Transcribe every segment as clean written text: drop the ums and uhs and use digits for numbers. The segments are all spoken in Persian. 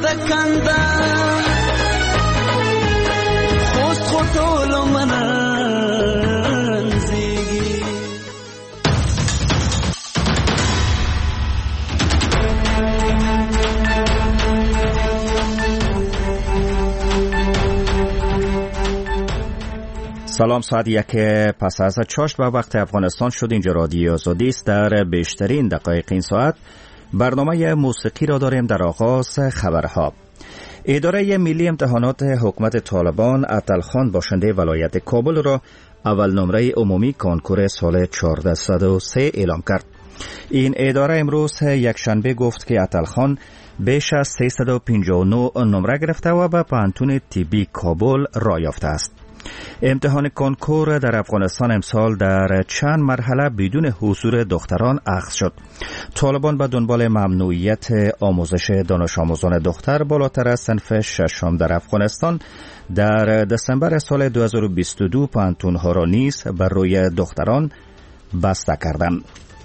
لکندم خوست خطول منن زیگی سلام، ساعت 1 پس از چاشت و وقت افغانستان شد. اینجا رادیو آزادی است. در بیشترین دقایق این ساعت برنامه موسیقی را داریم. در آغاز خبرها. اداره ملی امتحانات حکومت طالبان عطلخان باشنده ولایت کابل را اول نمره عمومی کنکور سال 1403 اعلام کرد. این اداره امروز یک شنبه گفت که عطلخان بیش از 359 نمره گرفته و به پانتون طبی کابل راه یافته است. امتحان کنکور در افغانستان امسال در چند مرحله بدون حضور دختران اخذ شد. طالبان به دنبال ممنوعیت آموزش دانش آموزان دختر بالاتر از صنف ششم در افغانستان در دسامبر سال 2022 پانتونها را نیز بر روی دختران بسته کردند.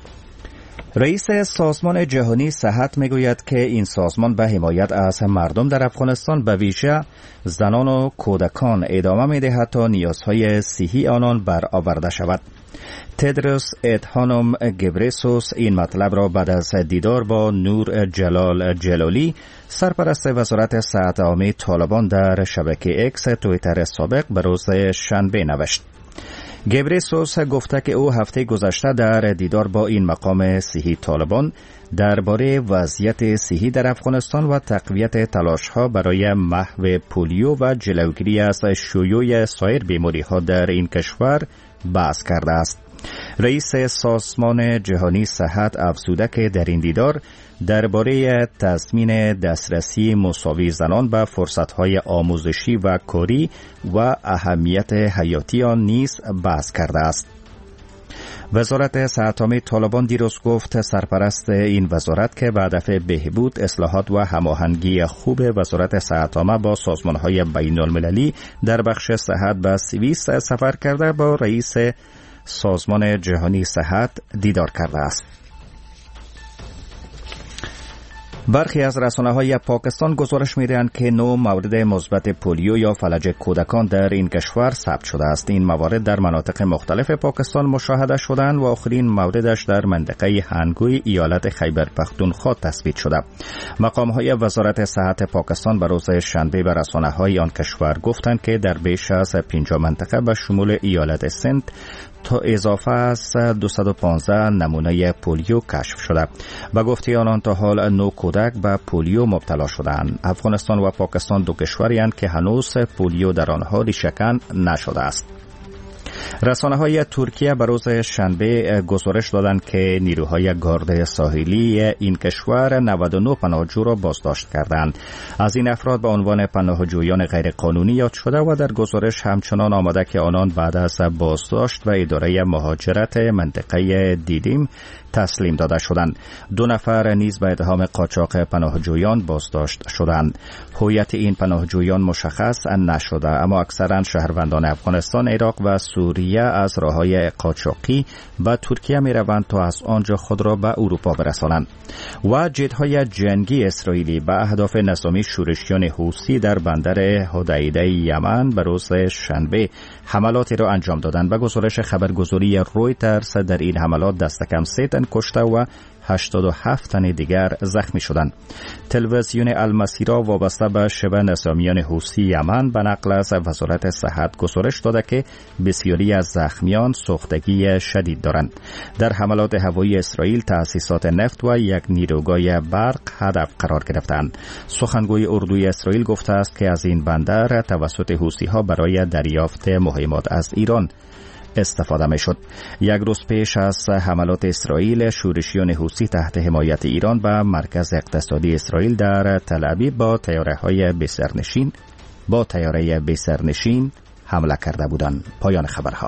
رئیس سازمان جهانی صحت میگوید که این سازمان به حمایت از مردم در افغانستان به ویژه زنان و کودکان ادامه میدهد تا نیازهای صحی آنان برآورده شود. تدروس ادهانوم گبریسوس این مطلب را بعد از دیدار با نور جلال جلالی سرپرست وزارت صحت عامه طالبان در شبکه اکس توییتر سابق به روز شنبه نوشت. گبریسوس گفته که او هفته گذشته در دیدار با این مقام صحی طالبان درباره وضعیت صحی در افغانستان و تقویت تلاش‌ها برای محو پولیو و جلوگیری از شیوع سایر بیماری‌ها در این کشور بحث کرده است. رئیس سازمان جهانی صحت افزوده که در این دیدار درباره تضمین دسترسی مساوی زنان به فرصت‌های آموزشی و کاری و اهمیت حیاتی آن نیز بحث کرده است. وزارت صحت عامه طالبان دیروز گفت سرپرست این وزارت که به هدف بهبود اصلاحات و هماهنگی خوب وزارت صحت عامه با سازمان‌های بین‌المللی در بخش صحت به سوئیس سفر کرده با رئیس سازمان جهانی صحت دیدار کرده است. برخی از رسانه‌های پاکستان گزارش می‌دهند که 9 مورد مثبت پولیو یا فلج کودکان در این کشور ثبت شده است. این موارد در مناطق مختلف پاکستان مشاهده شدند و آخرین موردش در منطقه هنگوی ایالت خیبر پختونخوا تثبیت شده. مقام‌های وزارت صحت پاکستان به روز شنبه به رسانه‌های آن کشور گفتند که در بیش از 50 منطقه به شمول ایالت سند تا اضافه از 215 نمونه پولیو کشف شده. به گفته آنان تا حال 9 کودک به پولیو مبتلا شدند. افغانستان و پاکستان دو کشوری‌اند که هنوز پولیو در آنها ریشه‌کن نشده است. رسانه‌های ترکیه به روز شنبه گزارش دادند که نیروهای گارد ساحلی این کشور 99 پناهجو را بازداشت کردند. از این افراد به عنوان پناهجویان غیرقانونی یاد شده و در گزارش همچنان آمده که آنان بعد از بازداشت و اداره مهاجرت منطقه دیدیم تسلیم داده شدند. 2 نفر نیز به اتهام قاچاق پناهجویان بازداشت شدند. هویت این پناهجویان مشخص نشده، اما اکثرا شهروندان افغانستان، عراق و سوریه از راههای قاچاقی به ترکیه می روند تا از آنجا خود را به اروپا برسانند. و جت‌های جنگی اسرائیلی به اهداف نظامی شورشیان حوثی در بندر حدیده یمن به روز شنبه حملاتی را انجام دادند. به گزارش خبرگزاری رویترز در این حملات دست کم 3 تن کشته و 87 تن دیگر زخمی شدند. تلویزیون المسیرا وابسته به شبه نظامیان حوثی یمن به نقل از وزارت صحت گزارش داده که بسیاری از زخمیان سوختگی شدید دارند. در حملات هوایی اسرائیل تأسیسات نفت و یک نیروگاه برق هدف قرار گرفتند. سخنگوی اردوی اسرائیل گفته است که از این بندر توسط حوثی‌ها برای دریافت مهمات از ایران استفاده می شد. یک روز پیش از حملات اسرائیل، شورشیان حوثی تحت حمایت ایران به مرکز اقتصادی اسرائیل در تل ابیب با طیاره بسرنشین حمله کرده بودند. پایان خبرها.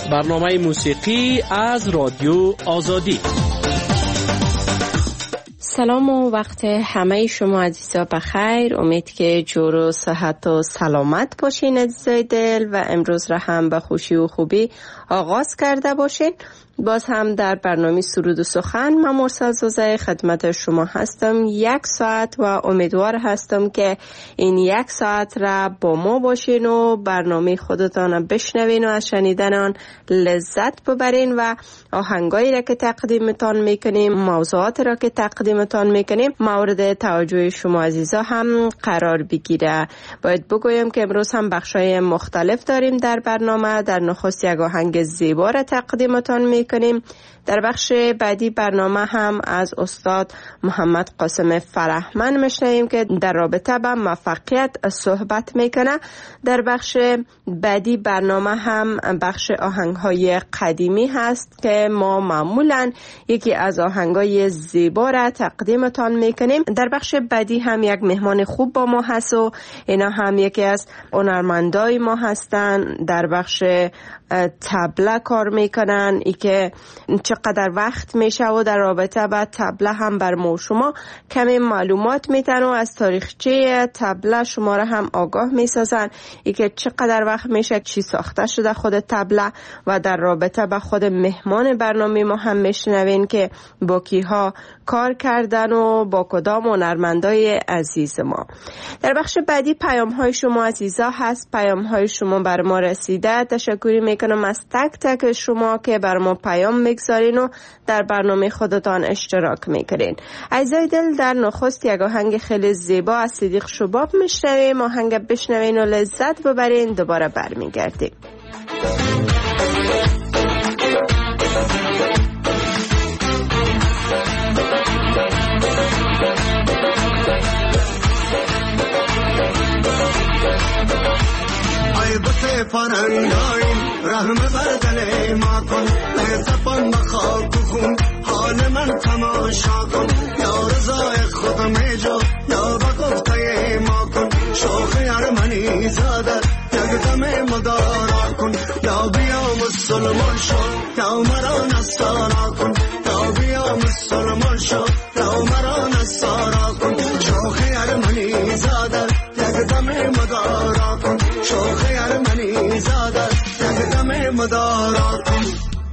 برنامه موسیقی از رادیو آزادی. سلام و وقت همه شما عزیزا بخیر. امید که جور و صحت و سلامت باشین عزیزای دل و امروز را هم به خوشی و خوبی آغاز کرده باشین. باز هم در برنامه سرود و سخن من مرسل زوزه خدمت شما هستم 1 ساعت و امیدوار هستم که این 1 ساعت را با ما باشین و برنامه خودتان بشنوین و از شنیدن آن لذت ببرین و آهنگایی را که تقدیمتان میکنیم، موضوعات را که تقدیمتان میکنیم مورد توجه شما عزیزا هم قرار بگیره. باید بگویم که امروز هم بخشای مختلف داریم در برنامه. در نخست یک آهنگ زیبا را تقدیمتان میکنیم. در بخش بعدی برنامه هم از استاد محمد قاسم فرهمند میشنویم که در رابطه با موفقیت صحبت میکنه. در بخش بعدی برنامه هم بخش آهنگ‌های قدیمی هست که ما معمولاً یکی از آهنگ‌های زیبا را تقدیمتان میکنیم. در بخش بعدی هم یک مهمان خوب با ما هست و اینا هم یکی از هنرمندای ما هستن. در بخش طبله کار میکنن، ای که چقدر وقت میشه و در رابطه با طبله هم بر ما شما کمی معلومات میتن و از تاریخچه طبله شما را هم آگاه میسازن، ای که چقدر وقت میشه، چی ساخته شده خود طبله و در رابطه با خود مهمان برنامه ما هم میشنوین که با کیها کار کردن و با کدام هنرمندای عزیز ما. در بخش بعدی پیام های شما عزیزا هست. پیام های شما بر ما رسیده. تشکری میکنم از تک تک شما که بر ما پیام میگذارین و در برنامه خودتان اشتراک میکنین. عزیزای دل، در نخست یک آهنگ خیلی زیبا از صدیق شباب میشنویم. آهنگ بشنوین و لذت ببرین. دوباره برمیگردیم. پرندایم رحم بر دل ما کن، به زبان بخاک و خون حال من تماشا کن. یا رضای خود میجو یا با گفته ما کن، شوخ ارمنی زاده یک دم مدارا کن. یا بیا مسلمان شو یا مرا نصارا کن، یا بیا مسلمان شو یا مرا نصارا کن. شوخ ارمنی زاده یک دم مدارا کن، شوخ ارمنی زاده یک دم مدارا کن.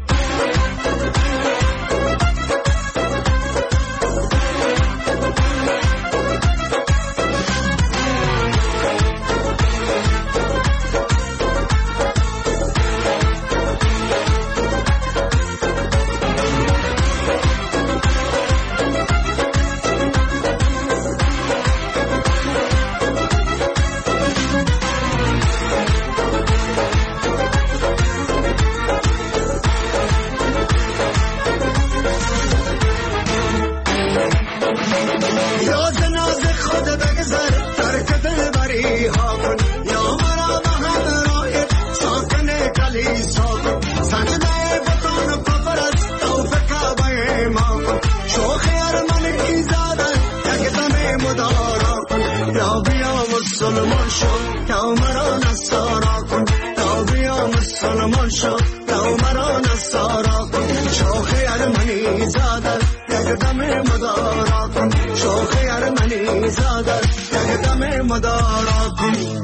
مسلمان شو یا مرا نصارا کن، یا بیا مسلمان شو یا مرا نصارا کن. شوخ ارمنی زاده یک دم مدارا کن، شوخ ارمنی زاده یک دم مدارا کن.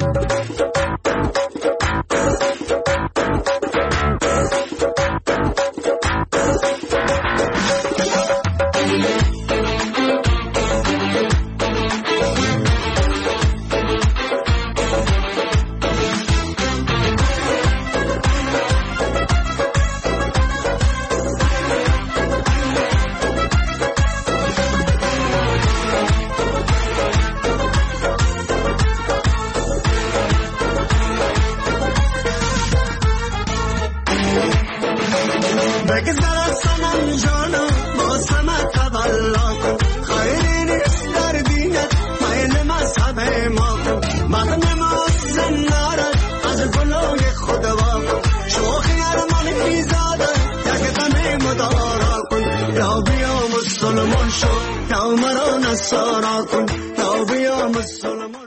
مسلمان شو یا مرا نصارا کن، یا بیا مسلمان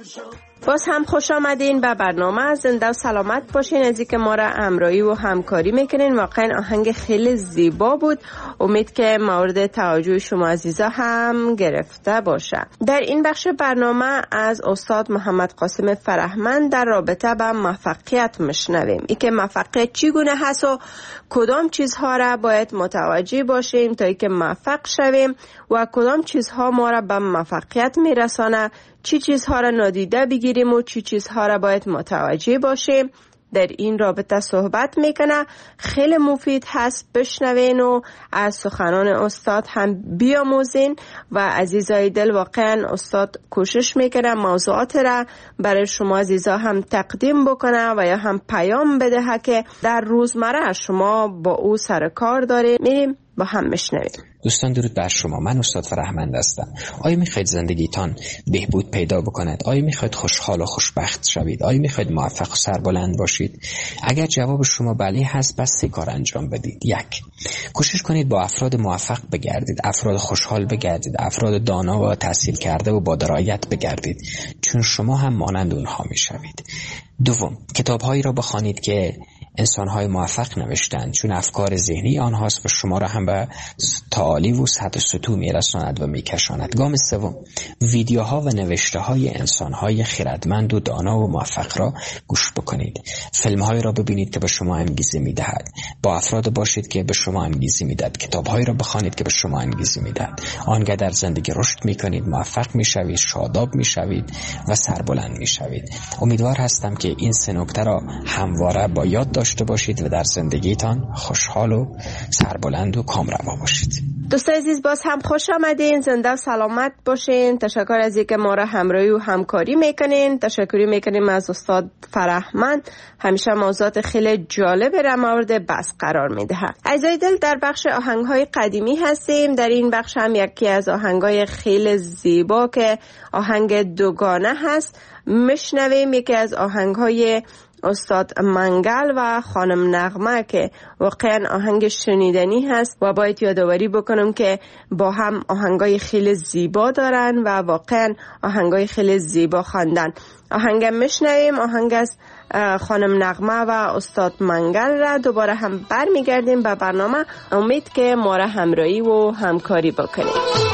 باز هم خوش آمدین به برنامه. زنده و سلامت باشین. از اینکه ما را همراهی و همکاری میکنین. واقعا آهنگ خیلی زیبا بود. امید که مورد توجه شما عزیزا هم گرفته باشه. در این بخش برنامه از استاد محمد قاسم فرهمند در رابطه با موفقیت میشنویم. این که موفقیت چگونه هست و کدام چیزها را باید متوجه باشیم تا اینکه موفق شویم و کدام چیزها ما را به موفقیت میرسانه، چی چیزها را نادیده بگیریم و چی چیزها را باید متوجه باشیم. در این رابطه صحبت میکنه. خیلی مفید هست، بشنوین و از سخنان استاد هم بیاموزین. و عزیزای دل، واقعا استاد کوشش میکنه موضوعات را برای شما عزیزا هم تقدیم بکنه و یا هم پیام بده که در روزمره شما با او سر کار داریم. میریم با هم بشنویم. دوستان درود بر شما. من استاد فرهمند هستم. آیا میخواید زندگیتان بهبود پیدا بکند؟ آیا میخواید خوشحال و خوشبخت شوید؟ آیا میخواید موفق و سربلند باشید؟ اگر جواب شما بله هست، پس 3 کار انجام بدید. 1. کوشش کنید با افراد موفق بگردید، افراد خوشحال بگردید، افراد دانا و تحصیل کرده و با درایت بگردید، چون شما هم مانند اونها میشوید. 2. کتاب‌هایی را بخوانید که انسان‌های موفق نوشتند، چون افکار ذهنی آنهاست و شما را هم به تعالی و سطح سطوح میرساند و میکشاند. گام 3. ویدیوها و نوشته‌های انسان‌های خردمند و دانا و موفق را گوش بکنید. فیلم‌هایی را ببینید که به شما انگیزه می‌دهد. با افراد باشید که به شما انگیزه می‌دهد. کتاب‌هایی را بخوانید که به شما انگیزه می‌دهد. آنگاه در زندگی رشد می‌کنید، موفق می‌شوید، شاداب می‌شوید و سربلند می‌شوید. امیدوار هستم که این 3 نکته را همواره با یاد داشته باشید و در زندگیتان خوشحال و سربلند و کامروا باشید. دوستان عزیز، باز هم خوش آمدین. زنده و سلامت باشین. تشکر از اینکه ما را همراهی و همکاری میکنین. تشکر میکنیم از استاد فرهمند. همیشه موضوعات خیلی جالب را مورد بحث قرار میده. عزیزای دل، در بخش آهنگ‌های قدیمی هستیم. در این بخش هم یکی از آهنگ‌های خیلی زیبا که آهنگ دوگانه هست میشنویم. یکی از آهنگ‌های استاد منگل و خانم نغمه که واقعا آهنگ شنیدنی هست و باید یادآوری بکنم که با هم آهنگای خیلی زیبا دارن و واقعا آهنگای خیلی زیبا خواندن. آهنگ میشنویم، آهنگ از خانم نغمه و استاد منگل را. دوباره هم برمیگردیم به برنامه. امید که ما را همراهی و همکاری بکنیم.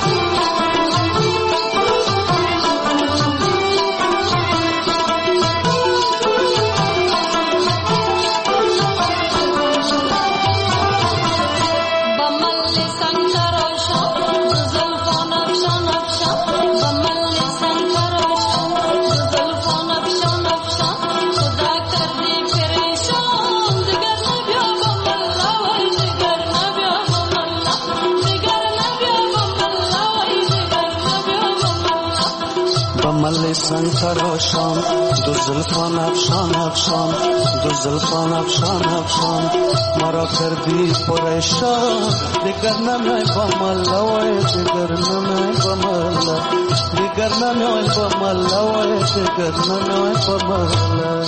مل سنگ تراشان دو زلفان افشان افشان، دو زلفان افشان افشان، مرا کردی پریشان. دیگر نمیای با ملا وای، دیگر نمیای با ملا، دیگر نمیای با ملا وای، دیگر نمیای با ملا.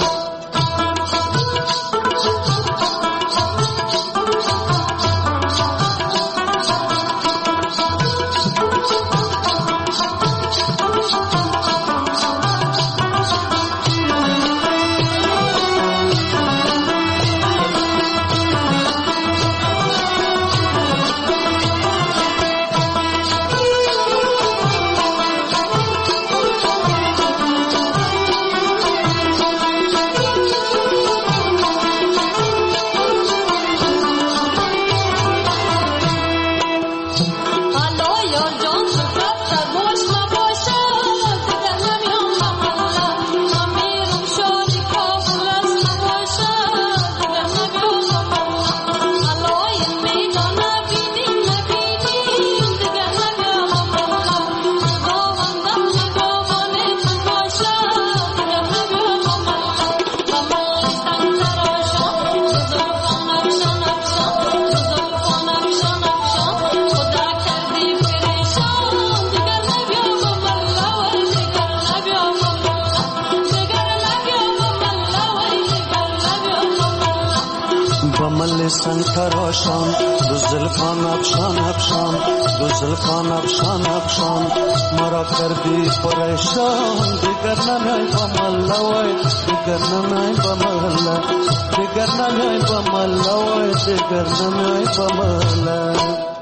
مل سنگتراشان دو زلفان افشان افشان دو زلفان افشان افشان مرا کردی پریشان دیگر نمیای با ملا وای دیگر نمیای با ملا دیگر نمیای با ملا وای دیگر نمیای با ملا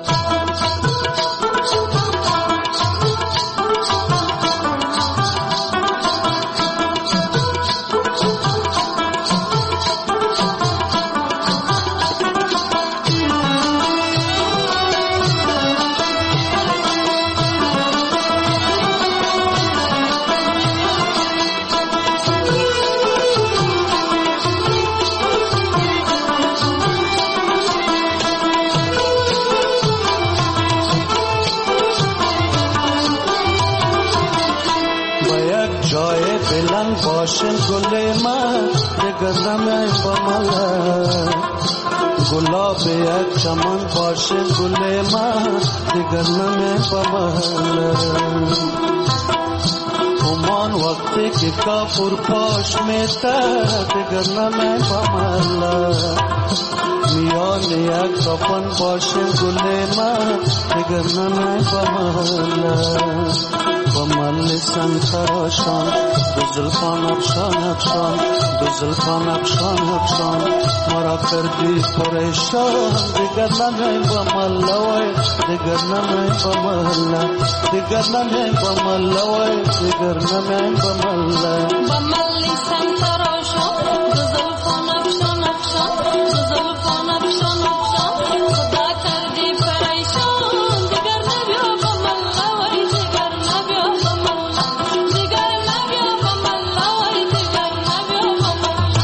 باشن گل من دیگر نمیای با ملا گلاب یک چمن باشن گل من دیگر نمیای با ملا امان وقتی که کافور پاش میته دیگر نمیای با ملا میان یک کفن باشن گل من دیگر نمیای با ملا با مل سنگتراشان دو زلفان افشان افشان دو زلفان افشان افشان مرا کردی پریشان دیگر نمیای با ملا وای دیگر نمیای با ملا دیگر نمیای با ملا وای دیگر نمیای با ملا با مل سنگتراشان دو زلفان افشان افشان دو زلفان افشان افشان خدا کردی پریشان دیگر نمیای با ملا وای دیگر نمیای با ملا دیگر نمیای با ملا وای دیگر نمیای با ملا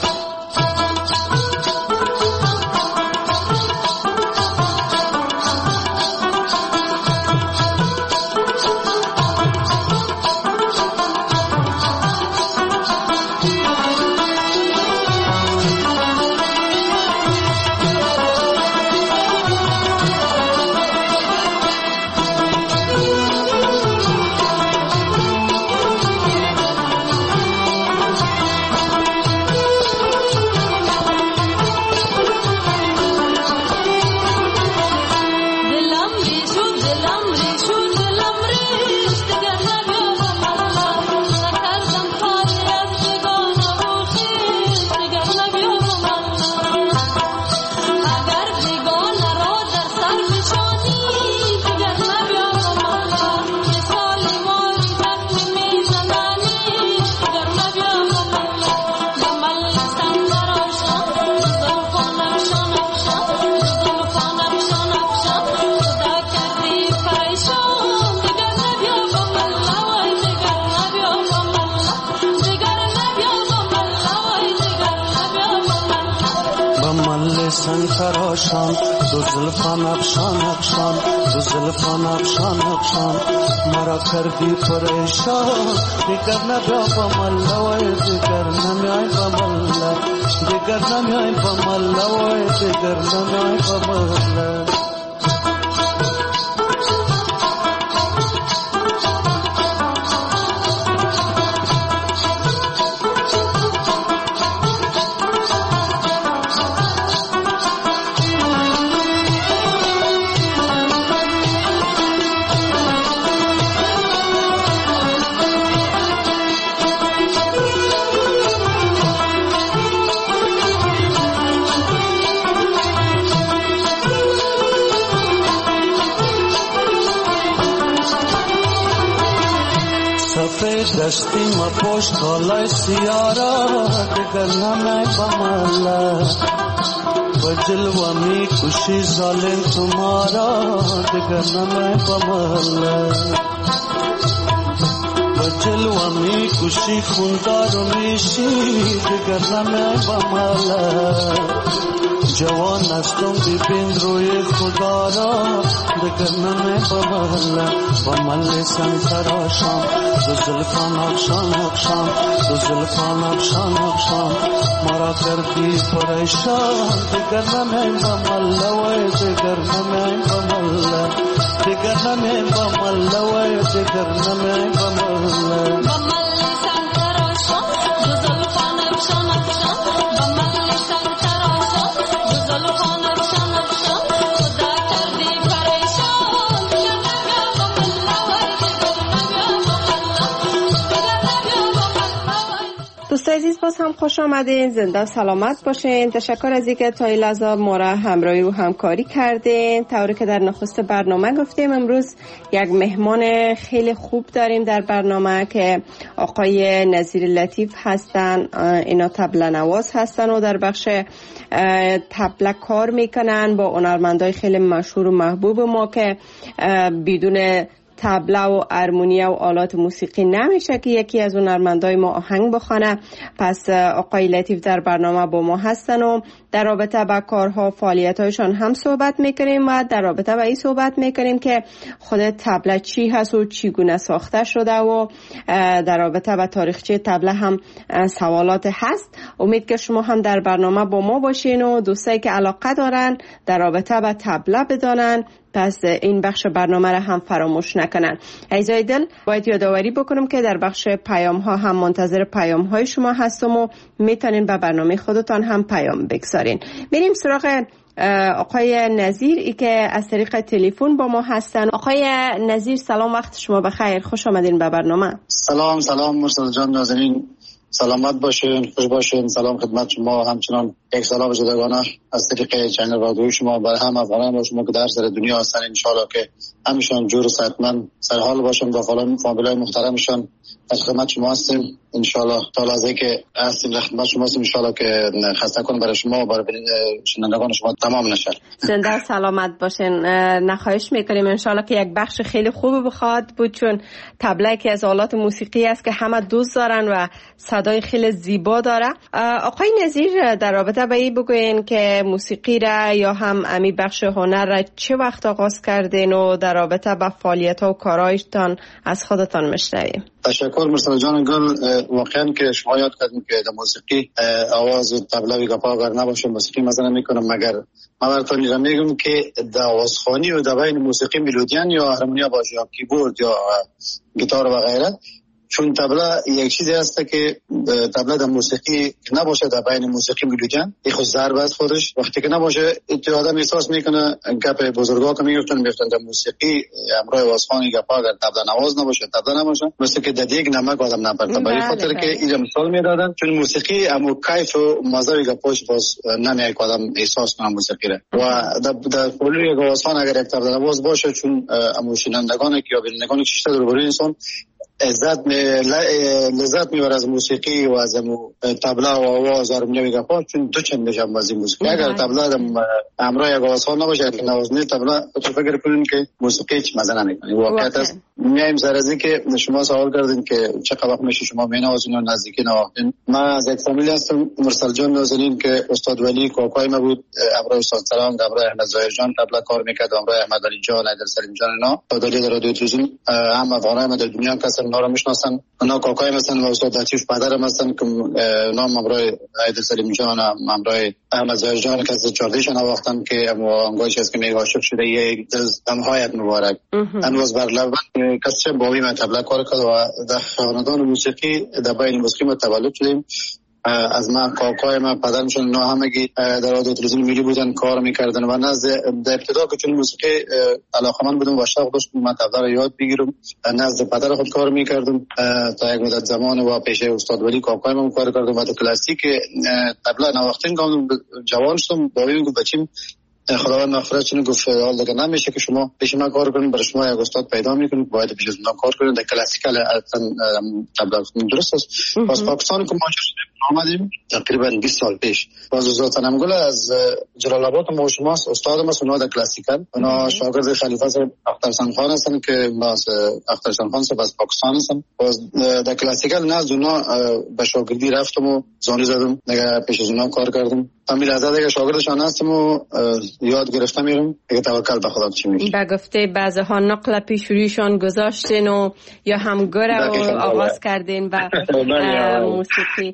سنگتراشان دو زلفان افشان افشان دو زلفان افشان افشان مرا کردی پریشان دیگر نبیا با ملا وای دیگر نمیای با ملا دیگر نمیای با ملا وای دیگر نمیای با ملا دستی ما پشت بالای سیارا دیگر نمیای با ملا با جلوه می کشی ظالم تمہارا دیگر نمیای با ملا با جلوه می کشی خوندار و میشی دیگر نمیای با ملا جوان هستم ببین روی خدا را دیگر نمیای با ملا با مل سنگتراشان دو زلفان افشان افشان دو زلفان افشان افشان مرا کردی پریشان دیگر نمیای با ملا وای دیگر نمیای با ملا دیگر نمیای با ملا وای دیگر نمیای با ملا با مل سنگتراشان دو زلفان افشان افشان با مل سنگتراشان دو زلفان عزیز باز هم خوش آمدین، زنده سلامت باشین. تشکر از اینکه تا این لحظه ما را همراهی و همکاری کردین. طوری که در نخست برنامه گفتیم امروز یک مهمان خیلی خوب داریم در برنامه که آقای نظیر لطیف هستن. اینا طبله نواز هستن و در بخش طبله کار میکنن با هنرمندای خیلی مشهور و محبوب ما که بدون طبله و ارمونیا و آلات موسیقی نمیشه که یکی از هنرمندای ما آهنگ بخونه. پس آقای لطیف در برنامه با ما هستن و در رابطه با کارها فعالیت‌هایشان هم صحبت میکنیم و در رابطه با این صحبت میکنیم که خود طبله چی هست و چگونه ساخته شده و در رابطه با تاریخچه طبله هم سوالات هست. امید که شما هم در برنامه با ما باشین و دوستایی که علاقه دارن در رابطه با طبله بدانن پس این بخش برنامه را هم فراموش نکنن. عزیزای دل باید یادآوری بکنم که در بخش پیام ها هم منتظر پیام های شما هستم و میتونین به برنامه خودتان هم پیام بگذارین. بریم سراغ آقای نظیر ای که از طریق تلفن با ما هستن. آقای نظیر سلام، وقت شما بخیر، خوش آمدین به برنامه. سلام مرسل جان، ناظرین سلامت باشین، خوش باشین. سلام خدمت شما، همچنان یک سلام جداگانه از طریق چینل رادیوی شما برای هم افغانان شما که در سر دنیا هستن. انشالله که همیشان جور و صحتمند سر حال باشن و فامیلای محترمشان در خدمت شما هستیم. انشالله تا لحظه که هستیم در خدمت شما هستیم. انشالله که خسته کنم برای شما و برای شنوندگان شما تمام نشه. زنده سلامت باشین. نخواهش میکنیم انشالله که یک بخش خیلی خوب بخواد بود، چون طبله که از آلات موسیقی است که همه دوست دارن و صدای خیلی زیبا داره. آقای نظیر در رابطه با این بگوین که موسیقی را یا هم امی بخش هنر را چه وقت آغاز کردین و در رابطه با فعالیت ها و کارهایتان از خودتان میشنویم. تشکر مرسل جان گل. واقعا که شما یاد کردیم که در موسیقی آواز طبله و گپا اگر نباشه موسیقی مثلا میکنم، مگر من براتون را میگم که در آوازخوانی و در بین موسیقی ملودیان یا هارمونیا باشه یا کیبورد یا گیتار و غیره، چون طبله یک چیزی هست که طبله در موسیقی نباشه در بین موسیقی ملودیان این خود ضرب است خودش. وقتی که نباشه تو آدم احساس میکنه گپ بزرگا که میگفتن در موسیقی همراه آوازخوانی گپا اگر طبله نواز نباشه طبله نباشه مثل که در دیگ نمک آدم نپرته. برای خاطر که اینجا مثال میدادن چون موسیقی همو کیف و مزه و گپاش باز نمیای که آدم احساس کنه موسیقی را. و در کلی یک آوازخوان اگر یک طبله نواز باشه چون همو شنوندگان یا بینندگان چشته درباره انسان لذت میبره از موسیقی و از طبله و آواز هارمونیا و گپا، چون دو چند میشه از این موسیقی. اگر طبله همراه یک آوازخوان نباشه که نوازنده طبله تو فکر کنین که موسیقی هیچ مزه نمیکنه. واقعیت است. میایم سر از این که شما سوال کردین که چقدر وقت میشه شما مینوازین و نزدیکی نواختین. من از یک فامیل هستم، مرسل جان نازنین که استاد ولی کوکای ما بود، همراه استاد سلام، همراه احمد ظاهر جان طبله کار میکرد، همراه احمد علی جان، عیدل سلیم جان. اینا دادلی در رادیو تلویزیون هم افغانای در دنیا کسر اونا رو میشناسن. اونا کاکای مثلا و استاد لطیف پدرم هستن که نام همراه عیدل سلیم جان، همراه احمد ظاهر جان که از 14 شون نواختن که انگوش است که میگه عاشق شده یک دمهایت مبارک. انواز بر لب کسی باوی من طبله کار کرد و در خاندان موسیقی در بین موسیقی ما تولد شدیم. از من کاکای من پدرمشون اینا همگی در رادیو تلویزیون ملی بودن کار میکردن و نزد در ابتدا که چون موسیقی علاقه‌مند بودم و شوق داشتم من طبله رو یاد بگیرم، نزد پدر خود کار میکردم تا یک مدت زمان و پیش استاد ولی کاکای من کار کردم و در کلاسیک طبله نواختن جوان شدم. باوی گفت بچیم خداوند مغفرت کنه، گفت حال دیگه نمیشه که شما پیش من کار کنید، برای شما یک استاد پیدا میکنید باید پیش از من کار کنید در کلاسیکال طبله. درست است. از پاکستان که مهاجر شدیم آمدیم تقریبا 20 سال پیش. باز زوتنم گل از جلال آباد ما شماست، استادم است اونها در کلاسیکال. اونا شاگرد خلیفه صاحب اخترسان خان هستن که باز اخترسان خان صاحب از پاکستان هستن. باز در کلاسیکال نزد اونا به شاگردی رفتم و زانو زدم دیگه پیش از اونا کار کردم. همین از دیگه شاگردشان هستم و یاد گرفتم میرم دیگه توکل به خدا چی میشه. به گفته بعضها نقل پیشوریشان گذاشتین و یا هم گره و آغاز کردین و موسیقی.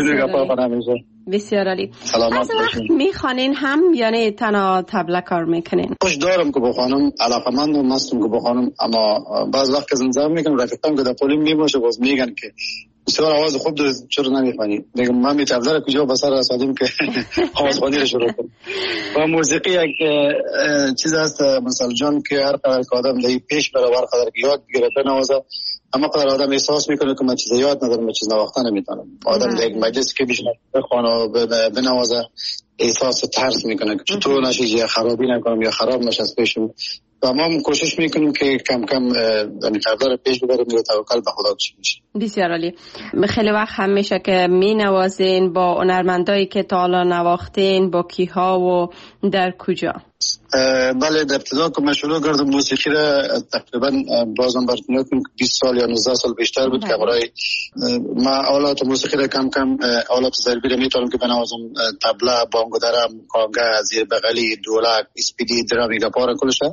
بسیار عالی. از وقت میخوانین هم یعنی تنها طبله کار میکنین؟ خوش دارم که بخوانم، علاقمندم مستم که بخوانم، اما بعض وقت که زنجان میکنم رفیقم که در پولیم میباشه باز میگن که بسیار آواز خوب داره چرا نمیخوانی؟ میگم من می طبله رو کجا بسر رسادیم که آوازخوانی رو شروع کنم. و موسیقی یک چیز هست مثلا جان که هر قدر که آدم دی پیش بره هر قدر که یاد بگیره بنوازه اما قدر آدم احساس میکنه که من چیز یاد ندارم، من چیز نواخته نمیتونم. آدم در یک مجلس که بشینه بخوانه و بنوازه احساس ترس میکنه که چطور نشه یا خرابی نکنم یا خراب نشه از پیشم. و ما کوشش میکنیم که کم کم طبله رو پیش ببریم و توکل به خدا میشه. بسیار عالی. خیلی وقت هم میشه که می نوازین با هنرمندایی که تا حالا نواختین، با کیها و در کجا؟ بله، در ابتدا که من شروع کردم موسیقی را تقریبا بازم براتون 20 سال یا 19 سال بیشتر بود که برای ما آلات موسیقی را کم کم آلات ضربی را میتونم که بنوازم. طبله، بانگو درم، کانگا، زیر بغلی، دولک، اسپیدی، درام، گپار کلشه.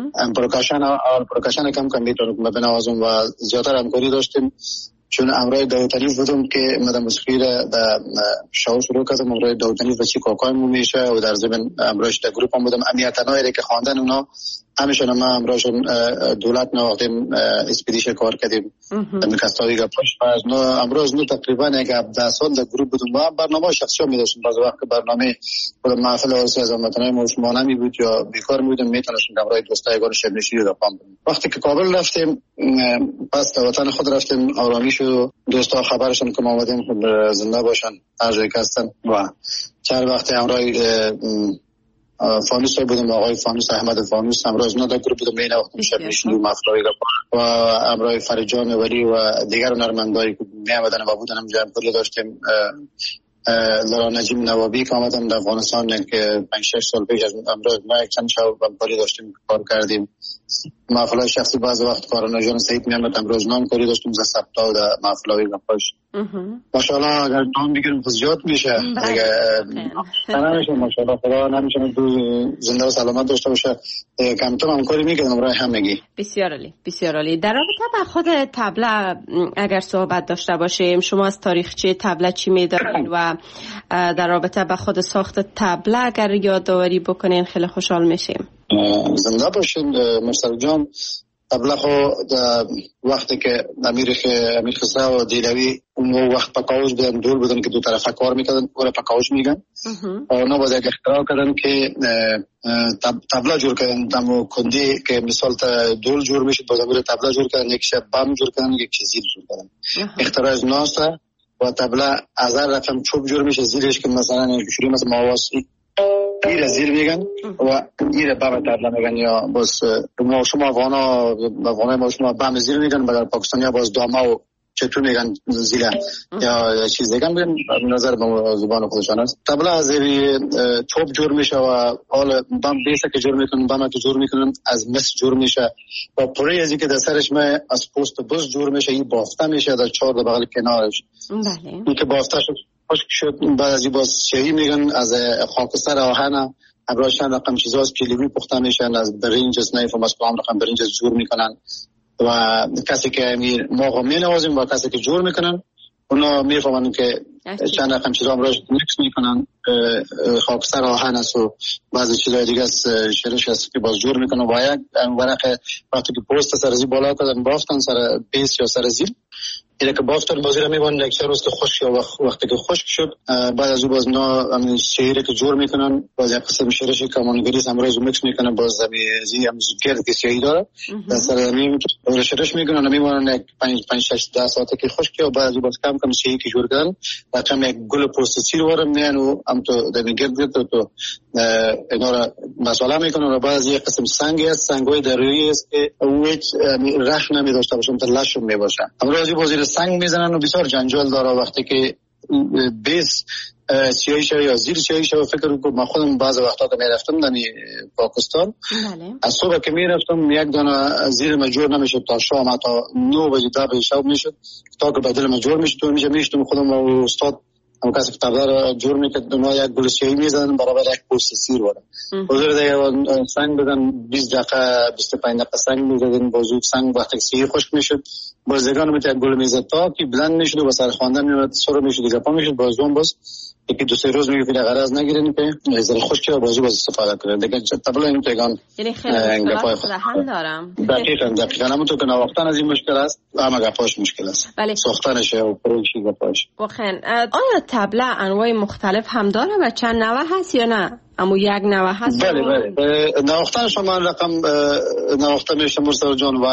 پرکاشن کم کم میتونم که بنوازم و زیادتر همکاری داشتیم. چون امروز داوطلب بودم که من موسیقی را در شو شروع کردم. امروز داوطلب و چی کاکایم میشه و در ضمن امروز در گروپ هم بودم. امیتنایی که خواندن اونا همیشه ما امروز دولت نواختیم، اسپیدیش کار کردیم، میکستاوی گپاش باز نو امروز نو تقریبا یک 17 سال در گروپ بودم و برنامه شخصی می‌داشتم. بعضی وقت برنامه بود محفل واسه از متنای موسمانه می بود یا بیکار بودم میتونستم امروز دوستای گل شبنشینی رو پام. وقتی که کابل رفتیم پس در وطن خود رفتیم، آرامی شد. دوستا خبرشون که ما اومدیم زنده باشن هر جایی که هستن و چند وقت امروز فانوس بودم، آقای فانوس احمد فانوس امروز نه در گروه بودم، این وقت شب نشینی و مفلاوی و امروز فرجان ولی و دیگر هنرمندایی که میامدن و بودن هم جمع داشتیم. لرا نجیم نوابی که آمدن در افغانستان که 5-6 سال پیش از امروز ما یک چند شب همکاری داشتیم، کار کردیم. محفلای شخصی بعض وقت کارانه جان سعید میامد امروز نام کاری داشتیم ز سبتا در محفلای گپاش. ماشاءالله اگر نام بگیریم زیاد میشه دیگه نمیشه. ماشاءالله خدا نمیشه دو زنده و سلامت داشته باشه. کم کم همکاری میکنیم برای همگی. بسیار عالی، بسیار عالی. در رابطه با خود طبله اگر صحبت داشته باشیم، شما از تاریخچه طبله چی میدونید و در رابطه با خود ساخت طبله اگر یادآوری بکنین خیلی خوشحال میشیم. زنده باشین مرسل جان. طبله خو وقتی که امیر خسرو و دیلوی اون وقت پکاوش بودن، دور بودن که دو طرفه کار میکردن، اون پکاوش میگن. اونا باز یک اختراع کردن که طبله جور کردن، دمو کندی که مثال تا دول جور میشه باز اون طبله جور کردن، یک شب بم جور کردن، یک چیزی جور کردن. اختراع از ناسا و طبله از هر رقم چوب جور میشه زیرش که مثلا اینجوری مثلا مواسی ایره زیر میگن و ایره بم طبله میگن. یا باز ما شما افغانای ما شما بم زیر میگن، مگر پاکستانی ها باز دامه و چطور میگن زیر یا چیز دیگه میگن. نظر به زبان خودشان است. طبله از زیر چوب جور میشه و حال بم بیسه که جور میکنن، بم که جور میکنن از مس جور میشه و پره ازی که در سرش ما از پوست بز جور میشه. این بافته میشه در چهار بغل کنارش. بله. این که بافته خشک شد بعد از این باز شهی میگن از خاکستر آهن ابراشن رقم چیزاست پیلیوی پخته میشن، از برنج از نیف و مسکوام رقم برنج جور میکنن و کسی که ما می نوازیم و کسی که جور میکنن اونا میفهمن که چند رقم چیزا امروز میکس میکنن. خاکستر آهن است و بعضی چیزای دیگه است شرش است که باز جور میکنن و یک ورق وقتی که پوست سر زیر بالا کردن بافتن سر بیس یا سر زیر اینه که بافتن بازی را میبانن یک چه روز که خشک یا وقتی که خشک شد بعد از اون باز نا شهیره که جور میکنن باز یک قسم شرشی کمانگریز امروز میکس میکنن باز زی هم گرد که شهی داره در سر زمین شرش میکنن میبانن 5-6 ساعته که خشک و بعد از اون باز کم کم شهی که جور کردن و کم یک گل پوست سیر وارم میان و هم تو در گرد تو اینا را مسئله میکنن و بعد از یک قسم سنگی است، سنگوی دریایی است که اویت رخ نمیداشته باشن تا لشم میباشن. امروز بازی سنگ میزنن و بسیار جنجال داره. وقتی که بیس سیاهی شوی یا زیر سیاهی شوی فکر کنم من خودم بعض وقتا که میرفتم در پاکستان از صبح که میرفتم یک دانه زیر مجور نمیشد تا شام تا 9 بجه 10 بجه شب میشد تا که بدل مجور میشد تو میشتم خودم و استاد هم کسی که طبله جور میکرد ما یک گل سیاهی میزدن برابر یک پوست سیر واره بزرگ دیگه سنگ بدن 20 دقیقه 25 دقیقه سنگ میزدن بزرگ سنگ وقتی سیاهی خشک میشد بازیگان میت یک گل میزد تا که بلند میشد و سر خواندن میاد سر میشد دیگه پا میشد بازون باز یکی دو سه روز میگه که غرض نگیرین که از خشک و بازی باز استفاده کنه دیگه طبله این پیغام یعنی خیلی مشکل دارم. دقیقاً همونطور که نواختن از این مشکل است اما گپاش مشکل است ساختنش و پروژه گپاش. بخن آیا طبله انواع مختلف هم داره و چند نوع هست یا نه؟ اما یک نوع هست. بله نواختن شما رقم نواختن میشه مرسل جان و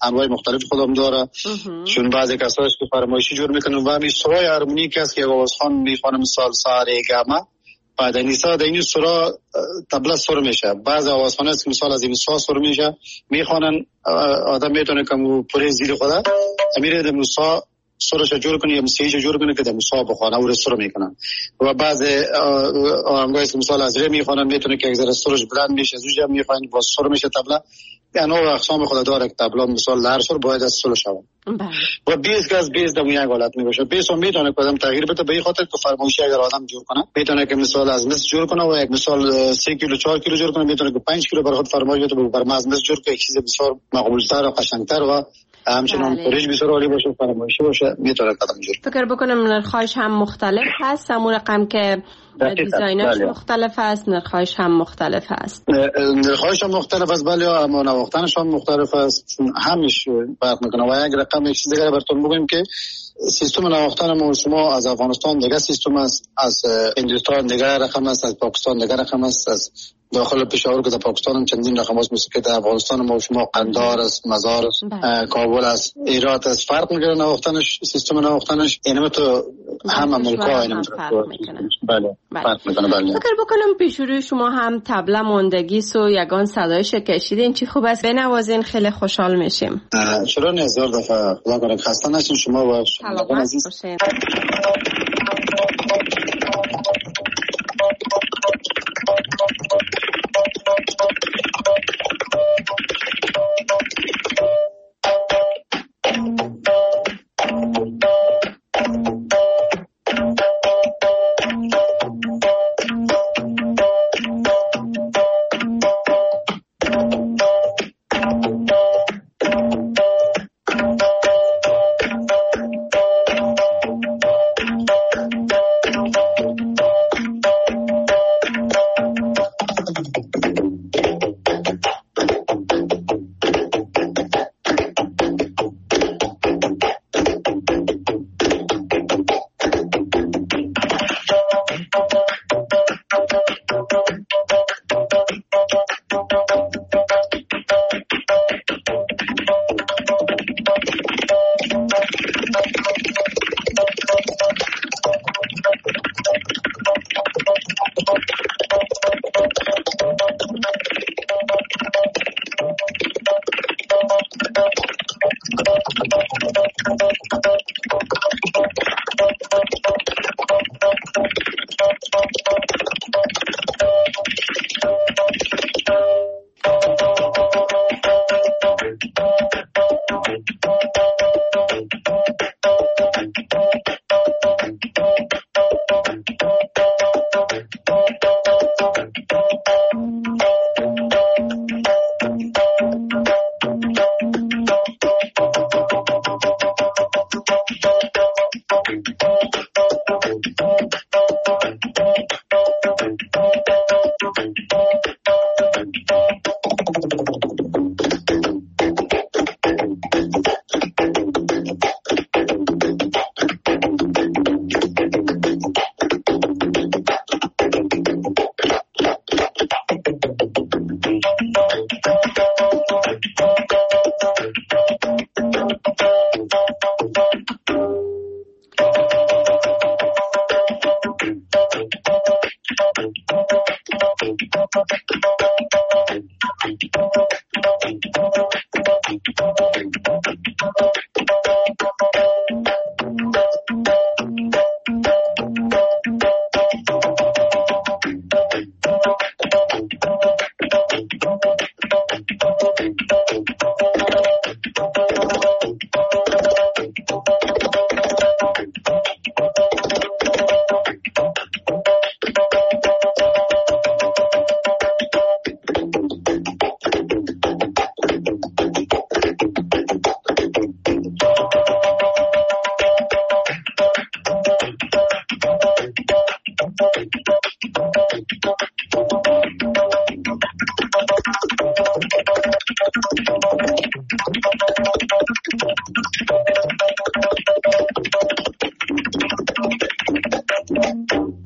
انواع مختلف خودم داره. چون بعضی کساش که فرمایشی جور میکنن و همین سرای هارمونی که است که آوازخوان میخوانه مثال ساره گاما بعد نیسا در این سرا تبله سر میشه. بعضی آوازخوان است که مثال از این سا سر میشه میخوانن آدم میتونه که پره زیر خدا میره در موسا سرش جور کنه یا موسیقیش جور کنه که در موسا بخوانه او سر میکنن. و بعضی آهنگایی که مثال از ری میخوانن میتونه که اگر سرش بلند میشه زوجه میخوانن با سر میشه تبله. یعنی اقسام خود داره که تبلا مثال هر سر باید از سر شود. و 20 گز 20 دم یک حالت میباشه. 20 میتونه کدام تغییر بده به این خاطر که فرمایشی اگر آدم جور کنه میتونه که مثال از مس جور کنه و یک مثال 3 کیلو 4 کیلو جور کنه میتونه که 5 کیلو برای خود فرمایش بده بر از مس جور کنه یک چیز بسیار مقبول‌تر و قشنگ‌تر و همچنان پرش بسیار عالی باشه فرمایشی باشه میتونه قدم جور. فکر بکنم نرخ‌هاش هم مختلف هست همون رقم که دیزاینش مختلف است نرخ‌هاش هم مختلف است. نرخ‌هاش هم مختلف است بله اما نواختنش هم مختلف است چون همیش فرق میکنه. و یک رقم یک چیز دیگه براتون بگم که سیستم نواختن ما شما از افغانستان دیگه سیستم است، از هندوستان دیگه رقم است، از پاکستان دیگه رقم است، از داخل پشاور که در پاکستان هم چندین رقم است، مثل که در افغانستان ما شما قندهار است، مزار است، کابل است، هرات است. فرق میکنه نواختنش سیستم نواختنش. اینم تو همه ملک‌ها اینم فرق میکنه. بله فرق میکنه. بله فکر بکنم پیش روی شما هم طبله موندگی سو یگان صدایش کشیدین چی خوب است بنوازین خیلی خوشحال میشیم. چرا نه هزار دفعه خدا کنه خسته نشین شما و شما عزیز.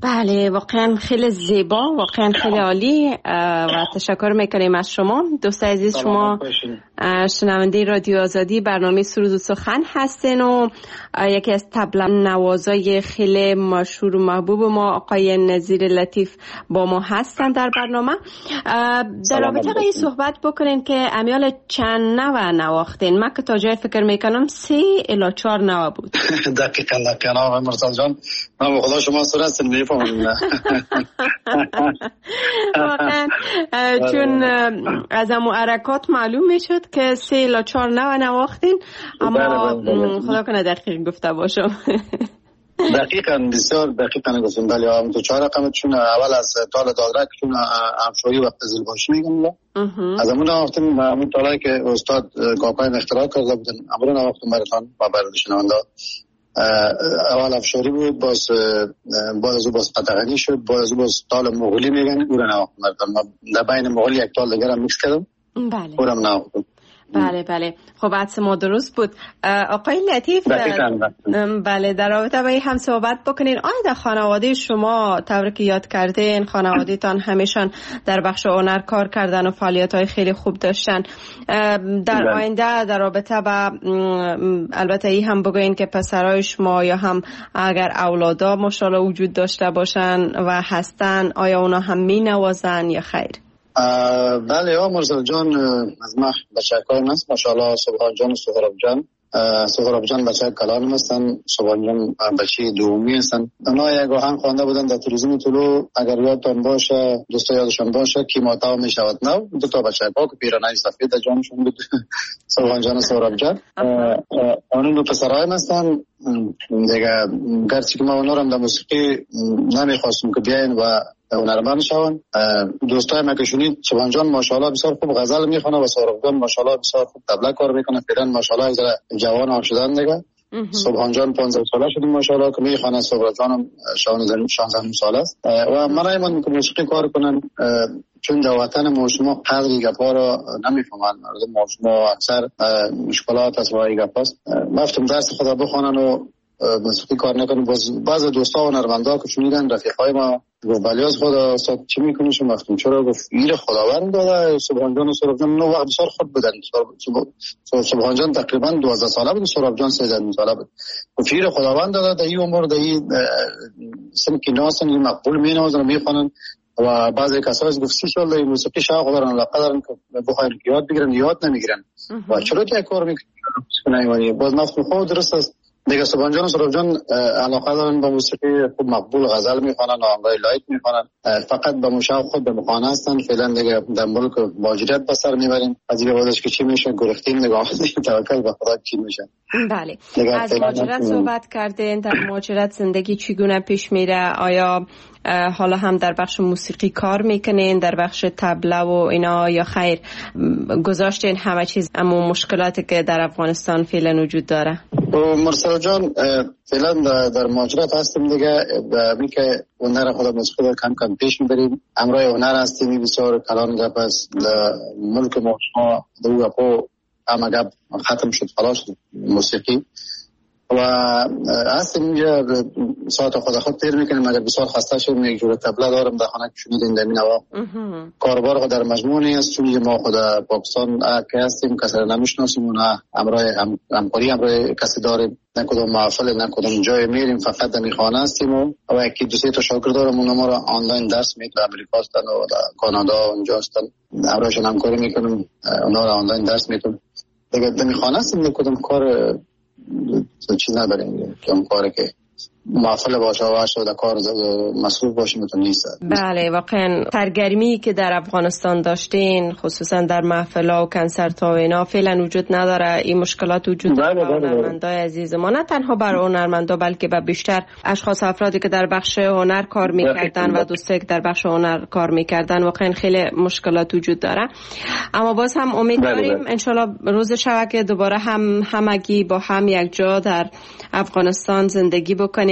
بله، واقعا خیلی زیبا، واقعا خیلی عالی و تشکر میکنیم از شما دوست عزیز. شما شنونده رادیو آزادی برنامه سرود و سخن هستین و یکی از طبل نوازای خیلی مشهور و محبوب ما آقای نظیر لطیف با ما هستن در برنامه. در رابطه با این صحبت بکنین که امیال چند نوع نواختین؟ من که تا جای فکر میکنم 3 الی 4 نوع بود. دقیقا آقای مرسل جان، من خدا شما سرست میفهمم. واقعا چون از امو حرکات معلوم میشد که 3 الی 4 نوع نواختین، اما خدا کنه دقیق گفته باشم. دقیقاً بسیار دقیقاً گفتیم. بله هم تو 4 رقم، چون اول از تال دادرک، چون افشاری و قزلباشی میگم از همون نواختیم. همون تالایی که استاد کاکای اختراع کرده بودن همون نواختیم براتان و برای شنونده. اول افشاری بود، باز قطغنی شد، باز تال مغولی میگن، اون رو نواختیم براتان. در بین مغولی یک تال دیگر هم میکس کردم. بله اون رو نواختیم. بله خب حدس ما درست بود. آقای لطیف، بله در رابطه با این هم صحبت بکنین. آیا در خانواده شما طوری که یاد کردین خانواده تان همیشان در بخش هنر کار کردن و فعالیت های خیلی خوب داشتن؟ در آینده در رابطه با البته این هم بگوین که پسرای شما یا هم اگر اولادا ماشاءالله وجود داشته باشن و هستن، آیا اونا هم می نوازن یا خیر؟ بله یا مرسل جان، از ما بچه‌کایم هست ماشاءالله. سبحان جان و سهراب جان بچه کلانم هستن، سبحان جان بچه دومی هستن. اونا یک آهنگ خوانده بودن در تلویزیون طلوع، اگر یادتان باشه، دوستا یادشان باشه، کی ماتاو می شود نو. 2 تا بچه‌کا که پیرانه سفید جانشون بود، سبحان جان و سهراب جان. اونو 2 پسرایم هستن دیگه. گرچه که ما اونا رو هم در موسیقی نمیخواستیم که بیاین و هنرمند شون. دوستای ما که شنید، سبحان جان ماشاءالله بسیار خوب غزل میخونه و سهراب جان ماشاءالله بسیار خوب طبله کار میکنه. فعلا ماشاءالله از جوان هم شدن دیگه. سبحان جان 15 ساله شدیم ماشاءالله که میخونه. سهراب جان هم 16 ساله است و من ایمان که موسیقی کار کنن، چون در وطن ما شما قدری گپا رو نمیفهمن. مردم ما شما اکثر مشکلات از وای گپاست. رفتم درس خدا بخونن و موسیقی کار نکنم. بعض دوستا و هنرمندا که شنیدن رفیقای ما گفت بلیاز خدا استاد چی میکنی شما؟ گفتم چرا؟ گفت ایر خداوند داده. سبحان جان و سهراب جان نو وقت بسیار خود بودن. سبحان جان تقریبا 12 ساله بود، سهراب جان 13 ساله بود. گفت ایر خداوند داده، در این عمر در این سن که ناسن مقبول مینوازن میخوانن و بعضی کسایی گفت 30 سال در موسیقی شوق دارن، علاقه دارن که بخواین یاد بگیرن، یاد نمیگیرن و چرا که کار میکنن؟ باز نفس خود درست است دیگه. سبحان جان و سهراب جان علاقه دارن به موسیقی خوب مقبول، غزل میخوانن، آهنگای لایت میخوانن، فقط به مشاق خود به مخانه هستن. فعلا دیگه در ملک مهاجرت به سر میبریم. از این بعدش که چی میشه گرفتیم نگاه توکل به خدا چی میشه. بله از مهاجرت صحبت کردین. در مهاجرت زندگی چگونه پیش میره؟ آیا حالا هم در بخش موسیقی کار میکنین، در بخش طبله و اینا، یا خیر گذاشتین همه چیز اما مشکلاتی که در افغانستان فعلا وجود داره؟ مرسل جان فعلا در مهاجرت هستیم دیگه. می که هنر خدا موسیقی کم کم پیش میبریم. امروز هنر هستیم بسیار کلان گپ است. ملک ما شما دو گپو اما گپ ختم شد، خلاص موسیقی و هستیم اینجا ساعت خود تیر میکنیم. اگر بسیار خسته شدیم یک جور طبله دارم در خانه که شنیدین در این هوا. کاربار خود در مجموعی است، چون ما خود پاکستان که هستیم کسی نمیشناسیم و نه همکاری همراه کسی داریم، نه کدام محفل نه کدام جای میریم، فقط در این خانه هستیم و یکی 2-3 تا شاگرد دارم اونا ما را آنلاین درس میدن. امریکا هستن و در کانادا اونجا هستن، همراهشون همکاری میکنیم، اونا را آنلاین درس میدن دیگه. در این خانه هستیم، نه کدام کار چیز نداریم که اون کاری که محفل باشه و در کار مصروف باشیم تو نیست. بله واقعا سرگرمی که در افغانستان داشتین خصوصا در محفل‌ها و کنسرت‌ها و اینا فعلا وجود نداره. این مشکلات وجود داره. هنرمندای عزیز ما نه تنها برای هنرمندا بلکه به بیشتر اشخاص افرادی که در بخش هنر کار می‌کردن و دوستایی که در بخش هنر کار می‌کردن واقعا خیلی مشکلات وجود داره. اما باز هم امید داریم ان شاءالله روز شود که دوباره همگی با هم یک جا در افغانستان زندگی بکنیم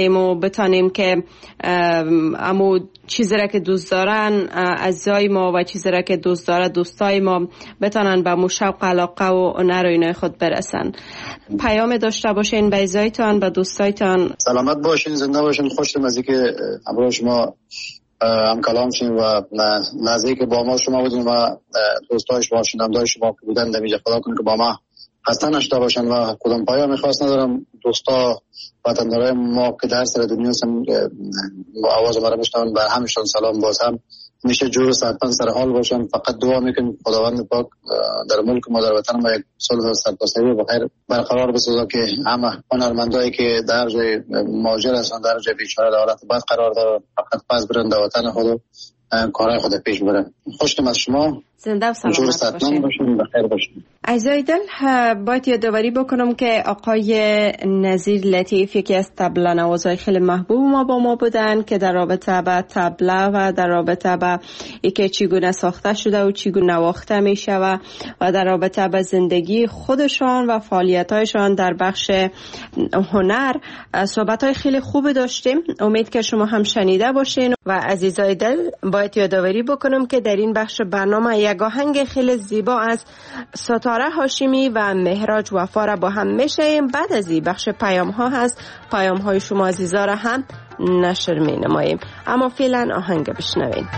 بکنیم و بتانیم که امو چیزی را که دوست دارن عزیزای ما و چیزی را که دوست داره دوستای ما بتانن به مو شوق علاقه و هنر و اینای خود برسن. پیام داشته باشین به عزیزایتان، به دوستایتان. سلامت باشین، زنده باشین. خوشم از اینکه امروز شما هم کلام شین و لحظه‌ای که با ما شما بودین و دوستای شما شنوندای شما که بودن دمیجه خدا کنه که با ما خسته نشده باشن و کدام پیام خاص ندارم. دوستا وطندارای ما که در سر دنیا هستن آواز ما را میشنون، بر همشون سلام. باز هم میشه جور سرپن سر حال باشن. فقط دعا میکنیم خداوند پاک در ملک ما در وطن ما یک صلح سرپسری و بخیر برقرار بسازه که همه هنرمندایی که در جای مهاجر هستن، در جای بیچاره در حالت بد قرار دارن، فقط پس برن در وطن خود کارهای خود پیش برن. خوشم از شما، زنده و سلامت باشین، بخیر باشین. عزیزای دل، باید یادآوری بکنم که آقای نظیر لطیف یکی از طبله نوازای خیلی محبوب ما با ما بودن که در رابطه با طبله و در رابطه با اینکه چگونه ساخته شده و چگونه نواخته میشه و در رابطه با زندگی خودشان و فعالیت‌هایشان در بخش هنر صحبت‌های خیلی خوب داشتیم. امید که شما هم شنیده باشین. و عزیزای دل، باید یادآوری بکنم که در این بخش برنامه یک آهنگ خیلی زیبا از ستاره هاشمی و مهراج وفا را با هم میشنویم. بعد از این بخش پیام ها هست، پیام های شما عزیزا را هم نشر می نماییم. اما فعلا آهنگ بشنویم.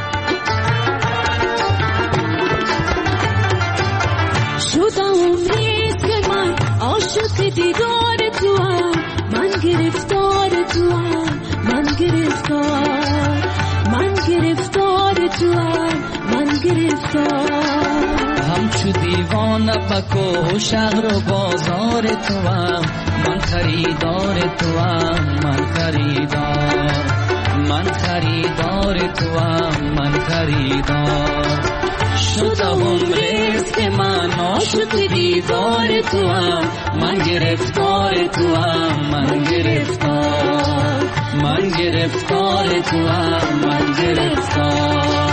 شد عمری که من عاشق دیدار تو هم، من گرفتار تو هم، من گرفتار تو هم، من گرفتار. همچو دیوانه بکو شهر و بازار تو هم، من خریدار تو هم، من خریدار. من خریدار تو هم، من خریدار. شد عمریست که من عاشق دیدار تو هم، من گرفتار تو هم، من گرفتار. من گرفتار تو هم، من گرفتار.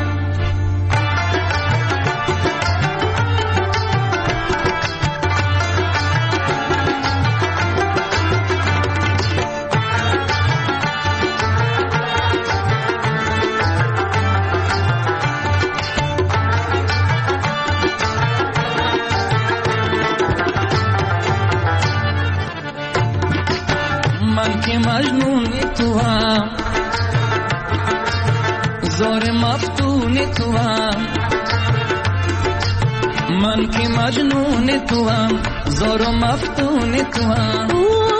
من که مجنون تو هم، زار مفتون تو هم. من که مجنون تو هم، زار مفتون تو هم.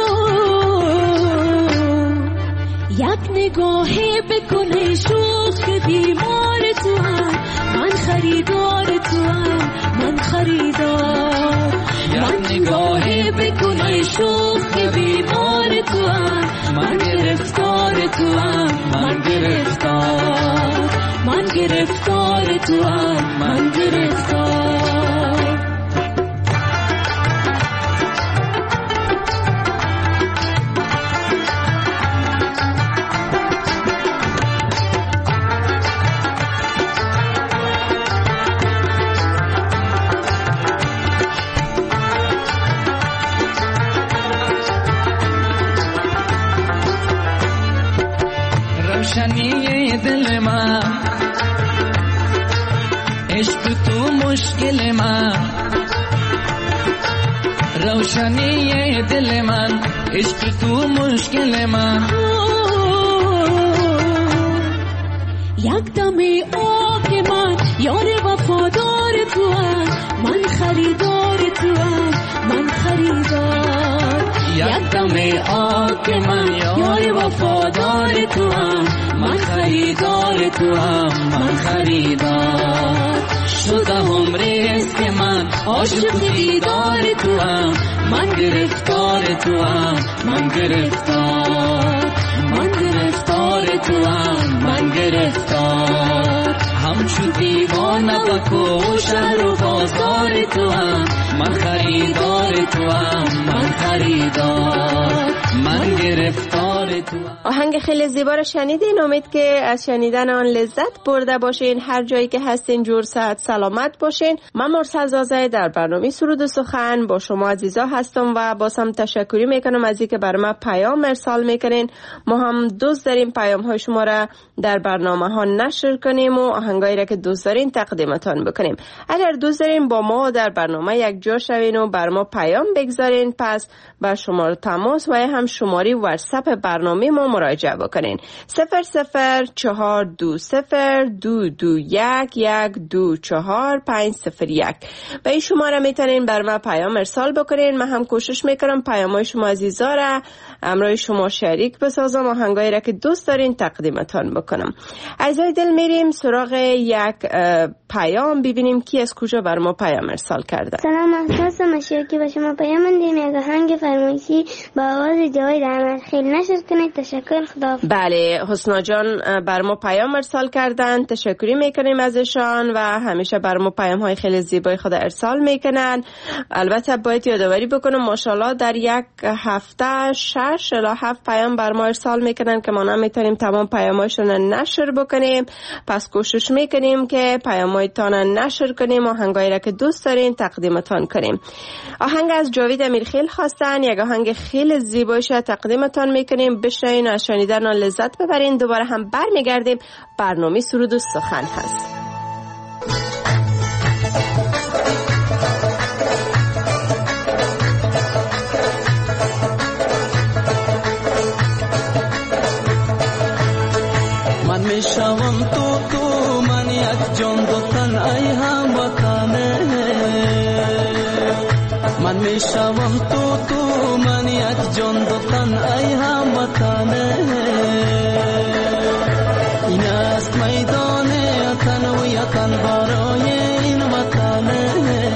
یک نگاهی بکنه شوخ بیمار تو هم، من خریدار تو هم، من خریدار. یک نگاهی بکنه شوخ بیمار تو هم، من گرفتار تو هم، من گرفتار. من گرفتار تو هم، من گرفتار. روشنی دل من، عشق تو مشکل من. روشنی دل من، عشق تو مشکل من. یک دمی آب من، یار وفادار تو هم، من خریدار تو هم، من خریدار. یک دمی آب من، یار وفادار تو هم، من خریدار تو هم، من خریدار. شد عمریست که من عاشق دیدار تو هم، من گرفتار تو هم، من گرفتار. من گرفتار تو هم، من گرفتار. همچو دیوانه بکو شهر و بازار تو هم، من خریدار تو هم، من خریدار. من گرفتار تو. آهنگ خیلی زیبا رو شنیدین. امید که از شنیدن آن لذت برده باشین. هر جایی که هستین جور صحت سلامت باشین. من مرسل زازه در برنامه سرود و سخن با شما عزیزا هستم و بازم تشکری میکنم از اینکه بر ما پیام ارسال میکنین. ما هم دوست داریم پیام های شما را در برنامه ها نشر کنیم و آهنگایی را که دوست دارین تقدیمتان بکنیم. اگر دوست دارین با ما در برنامه یک جا شوین و بر ما پیام بگذارین، پس بر شماره تماس و هم شماره واتساپ برنامه ما مراجعه بکنین. 0042022112454. به این شماره میتونین بر ما پیام ارسال بکنین. من هم کوشش میکنم پیامای شما عزیزا را امروز شما شریک بسازم، آهنگایی را که دوست دارین تقدیمتان بکنم. عزیزای دل میریم سراغ یک پیام ببینیم کی از کجا بر ما پیام ارسال کرده. سلام، احساس مشیر که به شما پیام اندیم. یک آهنگ فرمایشی با آواز جاوید احمد خیلی نشر کنید. تشکر، خدا. بله، حسنا جان بر ما پیام ارسال کردن، تشکری میکنیم ازشان و همیشه بر ما پیام های خیلی زیبای خود ارسال میکنن. البته باید یادآوری بکنم ماشاءالله در یک هفته 6 الی 7 پیام بر ما ارسال میکنن که ما نمیتونیم تمام پیامایشون نشر بکنیم. پس کوشش میکنیم که پیامایتان نشر کنیم، آهنگایی را که دوست دارین تقدیمتان کنیم. آهنگ از جاوید امیرخیل خواستن، یک آهنگ خیلی زیبایش تقدیمتان میکنیم. بشنوین و شنیدن آن لذت ببرین. دوباره هم برمیگردیم. برنامه سرود و سخن هست. من میشوم تو من یک جان دو تن ای هموطنه. من میشوم تو من یک جان دو تن ای هموطنه. این است میدان وطن و وطن برای این وطنه.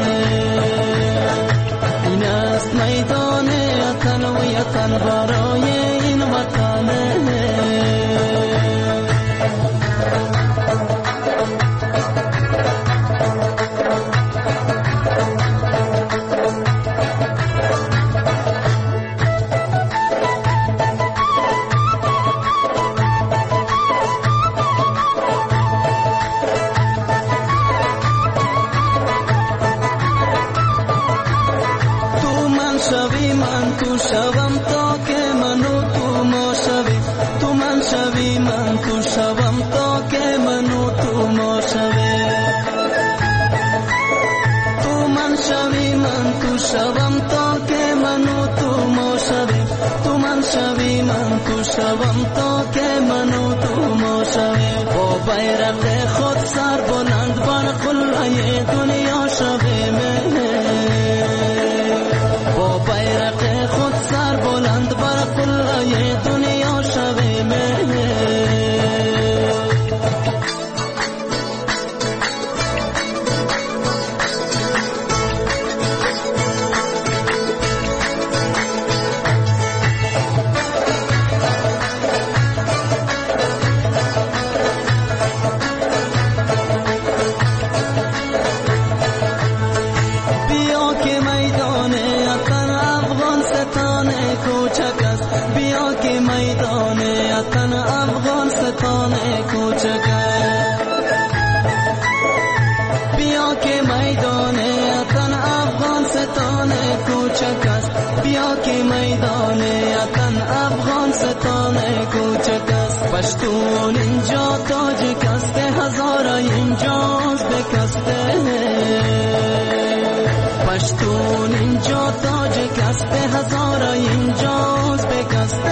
این است میدان وطن و وطن برای این وطنه. شوم تا که منو تو ما شوی. تو من شوی من تو شوم تا که منو تو ما شوی. تو من شوی من تو شوم تا که منو تو ما شوی. تو من شوی من تو شوم تا که منو تو ما شوی. با بیرق خود سر بلند بر قلعه دنیا شوی. با بیرق خود سر بلند بر قلعه دنیا شویم. بیا که میدان وطن افغانستان کوچک است. بیا که میدان وطن افغانستان کوچک است. بیا که میدان وطن افغانستان کوچک است. بیا که میدان وطن افغانستان کوچک است. پشتون اینجا تاجک است، هزارا اینجا ازبک است. پشتون اینجا تاجک است، هزارا اینجا ازبک است.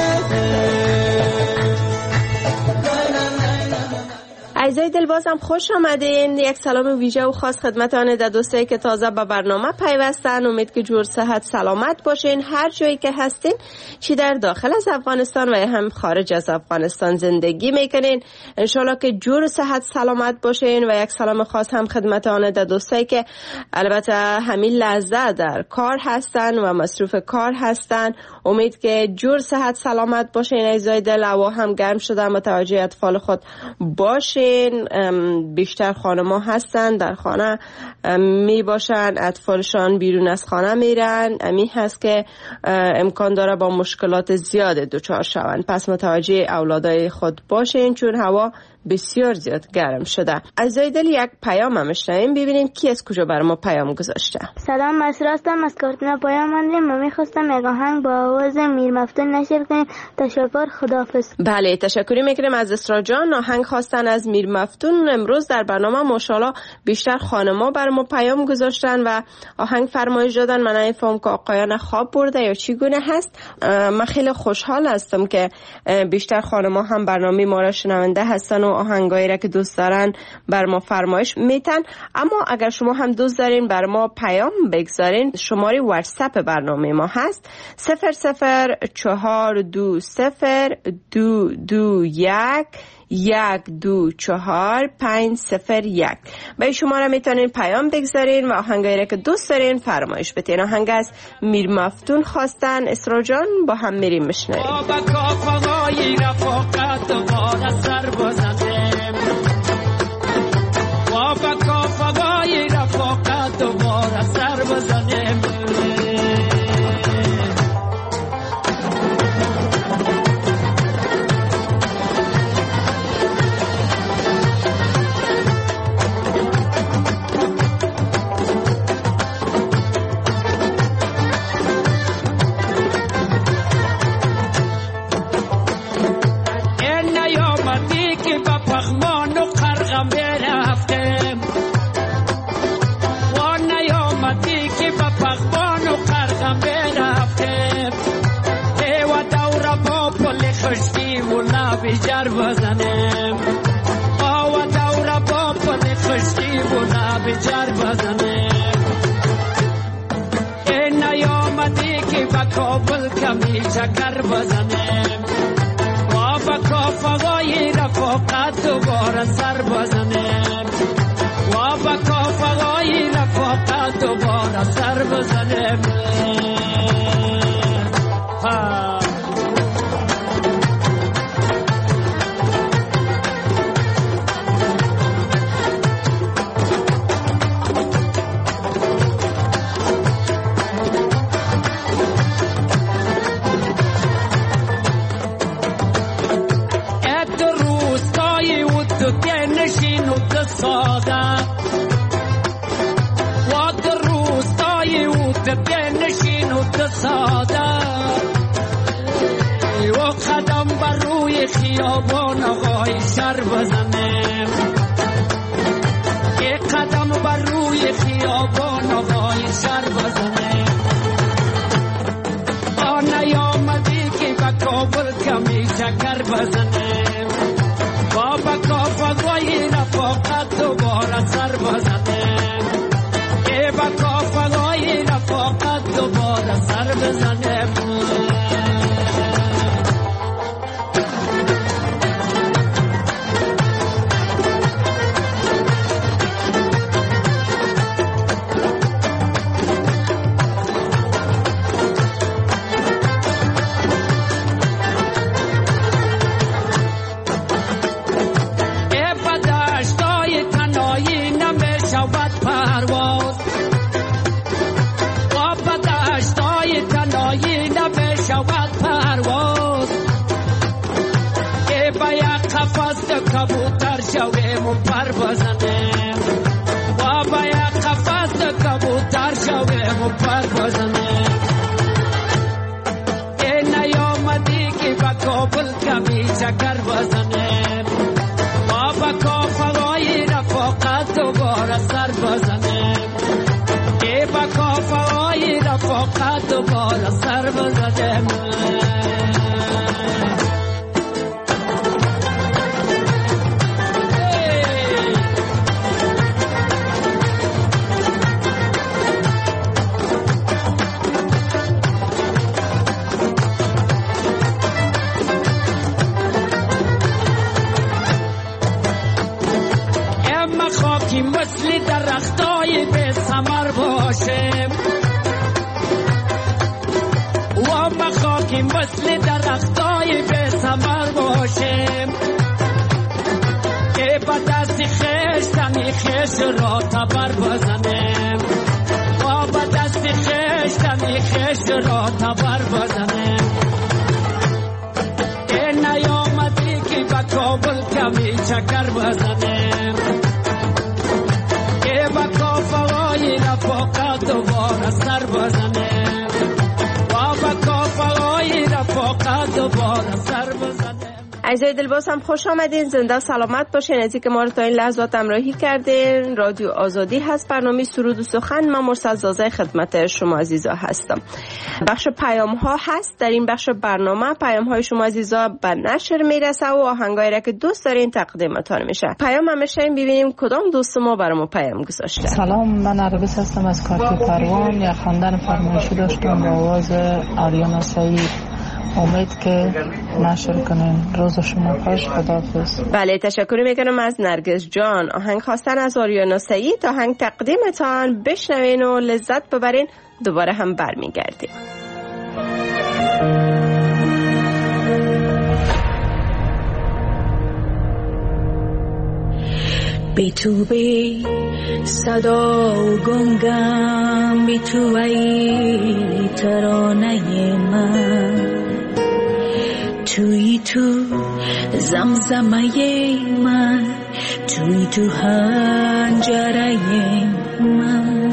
عزیزای دل بازم خوش آمدین. یک سلام ویژه و خاص خدمت آن دوستایی که تازه به برنامه پیوستن. امید که جور صحت سلامت باشین هر جایی که هستین، چی در داخل از افغانستان و هم خارج از افغانستان زندگی میکنین. انشالله که جور صحت سلامت باشین. و یک سلام خاص هم خدمت آن دوستایی که البته همین لحظه در کار هستن و مصروف کار هستن. امید که جور صحت سلامت باشین. عزیزای دل، هوا هم گرم شده، متوجه اطفال خود باشین دارین، بیشتر خانم‌ها هستن در خانه می باشن، اطفالشان بیرون از خانه میرن، امی هست که امکان داره با مشکلات زیاد دچار شوند. پس متوجه اولادای خود باشین چون هوا بسیار زیاد گرم شده. از دل یک پیام هم اشناییم، ببینیم کی از کجا بر ما پیام گذاشته. سلام، مسرور هستم از کارتنا پیام مندیم. ما میخواستم یک آهنگ با آواز میر مفتون نشر کنیم. تشکر، خداحافظ. بله، تشکری میکنیم از اسرا جان. آهنگ خواستن از میر مفتون. امروز در برنامه ماشاءالله بیشتر خانما بر ما پیام گذاشتن و آهنگ فرمایش دادن. من نمیفهم که آقایان خواب برده یا چی گونه هست. من خیلی خوشحال هستم که بیشتر خانما هم برنامه ما را شنونده هستن و آهنگایی را که دوست دارن بر ما فرمایش میتن. اما اگر شما هم دوست دارین بر ما پیام بگذارین، شماره واتساپ برنامه ما هست 0020221124501. به این شماره میتونین پیام بگذارین و آهنگایی را که دوست دارین فرمایش بتین. آهنگ از میر مفتون خواستن. اسرا جان با هم میریم میشنویم. دوباره سر بزنیم. این نیامدی که با پخمان و قرغم برفتیم، بیجار بزنیم. آوا دورا با پل خشکی بولا بیجار بزنیم. این نیامدی که با کابل کمی چکر بزنیم. و با کافقای رفاقت دوباره سر بزنیم. و با کافقای رفاقت دوباره سر بزنیم. خیابان آقای سر بزنیم. یک قدم بر روی خیابان آقای سر بزنیم. نیامدی که با کابل کمی چکر بزنیم. با کافقای رفاقت دوباره سر بزنیم. با کافقای رفاقت دوباره سر بزنیم. کبوتر شویم و پر بزنیم. و با یک قفس کبوتر شویم و پر بزنیم. این نیامدی که با کابل کمی چکر بزنیم. و با کافقای رفاقت دوباره سر بزنیم. با کافقای رفاقت دوباره سر بزنیم. مثل درختای به ثمر باشیم. و مخاکی مثل درختای به ثمر باشیم. که با دست خشتمی خش را تبر بزنیم با دست خشتمی خش را تبر بزنیم این نیامدی که با کابل کمی چکر بزنیم که با کافلای رفاقت دوباره سر بزنیم با کافلای رفاقت دوباره سر بزنیم. عزیزای دلباز هم خوش آمدین، زنده سلامت باشین. از اینکه ما رو تا این لحظات همراهی کردین. رادیو آزادی هست، برنامه سرود و سخن. من مرسد زازه خدمت شما عزیزا هستم. بخش پیام ها هست. در این بخش برنامه پیام های شما عزیزا به نشر میرسه و آهنگایی را که دوست دارین تقدیمتان میشه. پیام همیشه ببینیم کدام دوست ما برامو پیام گذاشته. سلام، من عربیس هستم از کارتی پروان. یا خواندن فرمایشی داشتم با آواز آریانا سعید. امید که نشر کنین. روز شما خوش. خداحافظ. بله، تشکر میکنم از نرگس جان. آهنگ خواستن از آریانا سعید. آهنگ تقدیمتان بشنوین و لذت ببرین. دوباره هم برمیگردیم. بی تو بی صدا و گنگم، بی تو ای ترانه من، توی تو زمزمه من، توی تو حنجره من،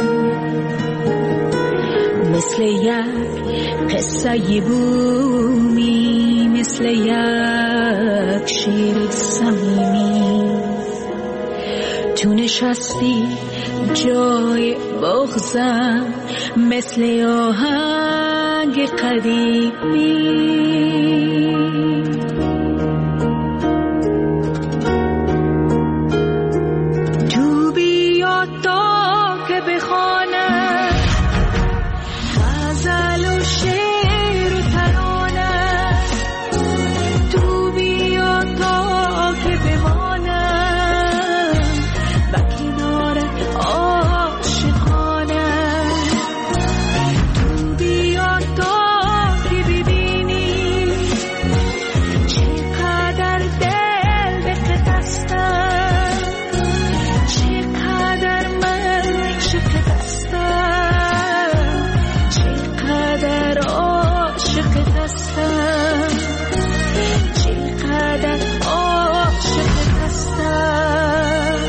مثل یک قصه بومی، مثل یک شیر صمیمی، تو نشستی جای بغضم، مثل آهنگ قدیمی. تو بیا تا که بخوانم غزل و شعر و ترانه، تو بیا تا که بمانم و کنار عاشقانه، تو بیا تا که ببینی چقدر دل به قدستم، چقدر من شکستم، چقدر عاشق دستم، چقدر عاشق دستم.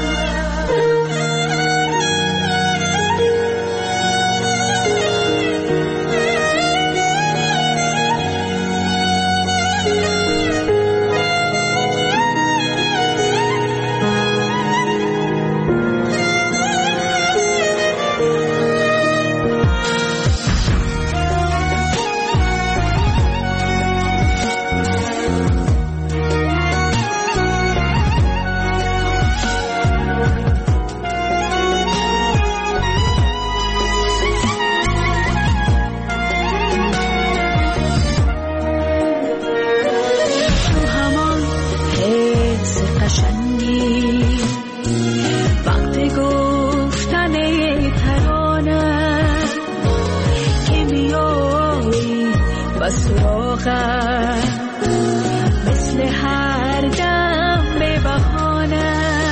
مثل هر دم به بهانه،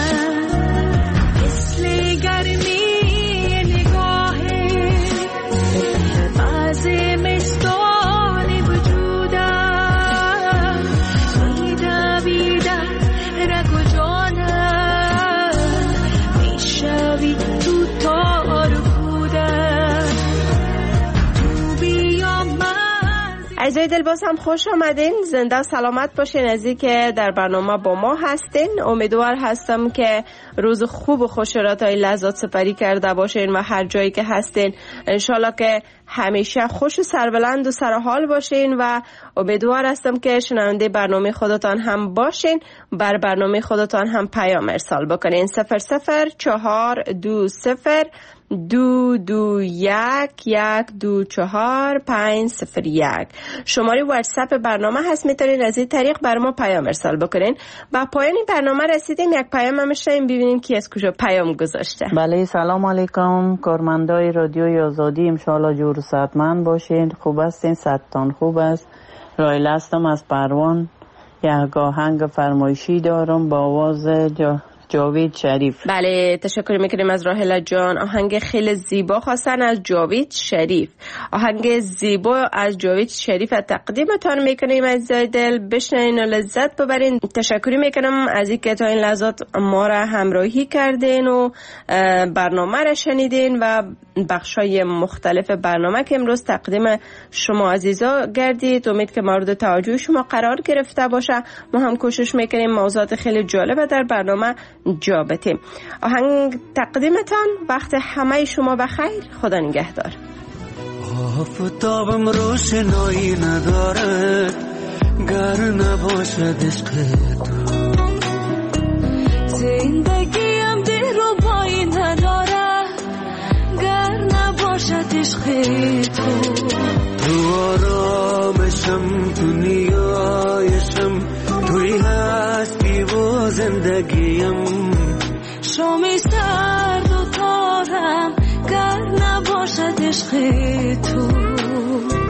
مثل گرمی نگاهه، باز مستان وجودم، میدویده رگ و جانم، میشوی تو تار خودم، تو بیا من. عزیزای دلباز هم خوش آمدین، زنده سلامت باشین. از این که در برنامه با ما هستین، امیدوار هستم که روز خوب و خوش را تا این لحظات سپری کرده باشین و هر جایی که هستین انشالله که همیشه خوش و سربلند و سرحال باشین و امیدوار هستم که شنونده برنامه خودتان هم باشین. بر برنامه خودتان هم پیام ارسال بکنین. 00420 221-124-501 شماره واتساپ برنامه هست، میتونین از این طریق بر ما پیام ارسال بکنین. با پایان برنامه رسیدیم، یک پیام هم شایم ببینیم کی از کجا پیام گذاشته. بله، سلام علیکم کارمندای رادیوی آزادی، انشالله جور و صحتمند باشین، خوب هستین، صحتتان خوب است. رایل هستم از پروان. یک آهنگ فرمایشی دارم با آواز جاوید شریف. بله تشکر میکنیم از راهله جان. آهنگ خیلی زیبا خواستن از جاوید شریف. آهنگ زیبا از جاوید شریف تقدیمتان میکنیم عزیزای دل، بشنوین و لذت ببرین. تشکر میکنم از اینکه تا این لحظات ما را همراهی کردین و برنامه را شنیدین و بخشای مختلف برنامه که امروز تقدیم شما عزیزا گردید. امید که مورد توجه شما قرار گرفته باشه. ما هم کوشش میکنیم موضوعات خیلی جالب در برنامه جا بدیم. آهنگ تقدیمتان. وقت همه شما بخیر. خدا نگهدار. آفتابم روشنایی ندارد گر نباشد عشق تو. زندگیم دلربایی ندارد گر نباشد عشق تو. تو آرامشم، تو نیایشم، توی هستی و زندگیم. شامی سرد و تارم گر نباشد عشق تو.